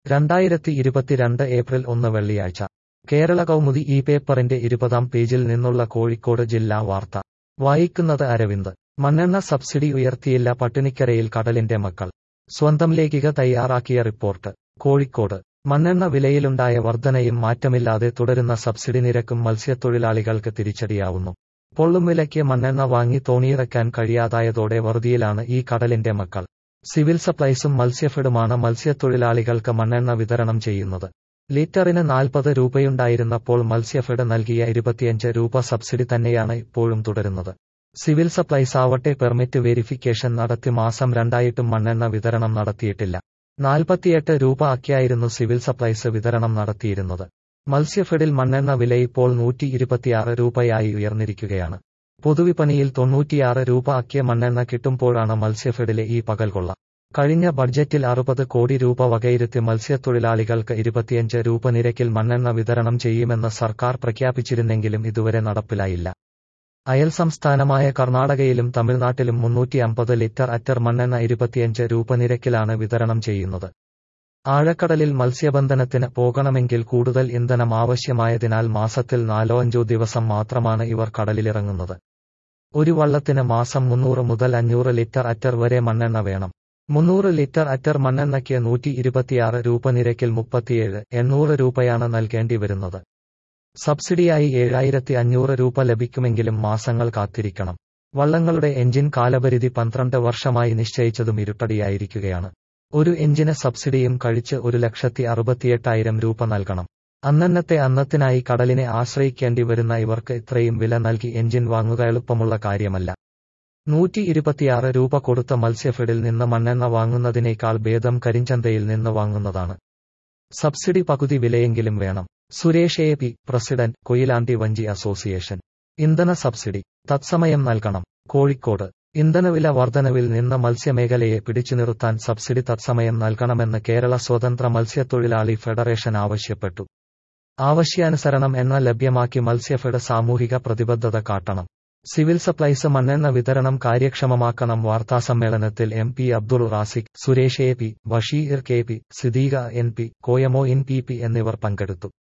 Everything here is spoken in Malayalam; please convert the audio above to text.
2022 ഏപ്രിൽ 1 വെള്ളിയാഴ്ച കേരള കൗമുദി ഈ പേപ്പറിന്റെ 20-ാം പേജിൽ നിന്നുള്ള കോഴിക്കോട് ജില്ലാ വാർത്ത വായിക്കുന്നത് അരവിന്ദ്. മണ്ണെണ്ണ സബ്സിഡി ഉയർത്തിയില്ല, പട്ടിണിക്കരയിൽ കടലിന്റെ മക്കൾ. സ്വന്തം ലേഖിക തയ്യാറാക്കിയ റിപ്പോർട്ട്. കോഴിക്കോട് മണ്ണെണ്ണ വിലയിലുണ്ടായ വർധനയും മാറ്റമില്ലാതെ തുടരുന്ന സബ്സിഡി നിരക്കും മത്സ്യത്തൊഴിലാളികൾക്ക് തിരിച്ചടിയാവുന്നു. പൊള്ളും വിലയ്ക്ക് മണ്ണെണ്ണ വാങ്ങി തോണിയിറക്കാൻ കഴിയാതായതോടെ വറുതിയിലാണ് ഈ കടലിന്റെ മക്കൾ. സിവിൽ സപ്ലൈസും മത്സ്യഫെഡുമാണ് മത്സ്യത്തൊഴിലാളികൾക്ക് മണ്ണെണ്ണ വിതരണം ചെയ്യുന്നത്. ലിറ്ററിന് 40 രൂപയുണ്ടായിരുന്നപ്പോൾ മത്സ്യഫെഡ് നൽകിയ 25 രൂപ സബ്സിഡി തന്നെയാണ് ഇപ്പോഴും തുടരുന്നത്. സിവിൽ സപ്ലൈസ് ആവട്ടെ പെർമിറ്റ് വെരിഫിക്കേഷൻ നടത്തി മാസം 2 മണ്ണെണ്ണ വിതരണം നടത്തിയിട്ടില്ല. 48 രൂപ ആക്കിയായിരുന്നു സിവിൽ സപ്ലൈസ് വിതരണം നടത്തിയിരുന്നത്. മത്സ്യഫെഡിൽ മണ്ണെണ്ണ വില ഇപ്പോൾ 126 രൂപയായി ഉയർന്നിരിക്കുകയാണ്. പൊതുവിപണിയിൽ 96 രൂപ ആക്കിയ മണ്ണെണ്ണ കിട്ടുമ്പോഴാണ് മത്സ്യഫെഡിലെ ഈ പകൽകൊള്ള. കഴിഞ്ഞ ബഡ്ജറ്റിൽ 60 കോടി രൂപ വകയിരുത്തി മത്സ്യത്തൊഴിലാളികൾക്ക് 25 രൂപ നിരക്കിൽ മണ്ണെണ്ണ വിതരണം ചെയ്യുമെന്ന് സർക്കാർ പ്രഖ്യാപിച്ചിരുന്നെങ്കിലും ഇതുവരെ നടപ്പിലായില്ല. അയൽ സംസ്ഥാനമായ കർണാടകയിലും തമിഴ്നാട്ടിലും 350 ലിറ്റർ അറ്റർ മണ്ണെണ്ണ 25 രൂപ നിരക്കിലാണ് വിതരണം ചെയ്യുന്നത്. ആഴക്കടലിൽ മത്സ്യബന്ധനത്തിന് പോകണമെങ്കിൽ കൂടുതൽ ഇന്ധനം ആവശ്യമായതിനാൽ മാസത്തിൽ 4-5 ദിവസം മാത്രമാണ് ഇവർ കടലിലിറങ്ങുന്നത്. ഒരു വള്ളത്തിന് മാസം 300 മുതൽ 500 ലിറ്റർ അറ്റർ വരെ മണ്ണെണ്ണ വേണം. 300 ലിറ്റർ അറ്റർ മണ്ണെണ്ണയ്ക്ക് 126 രൂപ നിരക്കിൽ 37-800 രൂപയാണ് നൽകേണ്ടി വരുന്നത്. സബ്സിഡിയായി 7500 രൂപ ലഭിക്കുമെങ്കിലും മാസങ്ങൾ കാത്തിരിക്കണം. വള്ളങ്ങളുടെ എഞ്ചിൻ കാലപരിധി 12 വർഷമായി നിശ്ചയിച്ചതും ഇരുട്ടടിയായിരിക്കുകയാണ്. ഒരു എഞ്ചിന് സബ്സിഡിയും കഴിച്ച് 1,68,000 രൂപ നൽകണം. അന്നത്തിനായി കടലിനെ ആശ്രയിക്കേണ്ടി വരുന്ന ഇവർക്ക് ഇത്രയും വില നൽകി എഞ്ചിൻ വാങ്ങുക എളുപ്പമുള്ള കാര്യമല്ല. 126 രൂപ കൊടുത്ത മത്സ്യഫെഡിൽ നിന്ന് മണ്ണെണ്ണ വാങ്ങുന്നതിനേക്കാൾ ഭേദം കരിഞ്ചന്തയിൽ നിന്ന് വാങ്ങുന്നതാണ്. സബ്സിഡി പകുതി വിലയെങ്കിലും വേണം. Suresh A P, president, Koyilandy വഞ്ചി അസോസിയേഷൻ. ഇന്ധന സബ്സിഡി തത്സമയം നൽകണം. കോഴിക്കോട് ഇന്ധനവില വർധനവിൽ നിന്ന് മത്സ്യമേഖലയെ പിടിച്ചുനിർത്താൻ സബ്സിഡി തത്സമയം നൽകണമെന്ന് കേരള സ്വതന്ത്ര മത്സ്യത്തൊഴിലാളി ഫെഡറേഷൻ ആവശ്യപ്പെട്ടു. ആവശ്യാനുസരണം എണ്ണ ലഭ്യമാക്കി മത്സ്യഫെഡ് സാമൂഹിക പ്രതിബദ്ധത കാട്ടണം. സിവിൽ സപ്ലൈസ് മണ്ണെണ്ണ വിതരണം കാര്യക്ഷമമാക്കണം. വാർത്താസമ്മേളനത്തിൽ M P Abdul Razik, Suresh A P, Basheer K P, Siddiqa N P, Koyamo ഇൻ പി പി എന്നിവർ പങ്കെടുത്തു.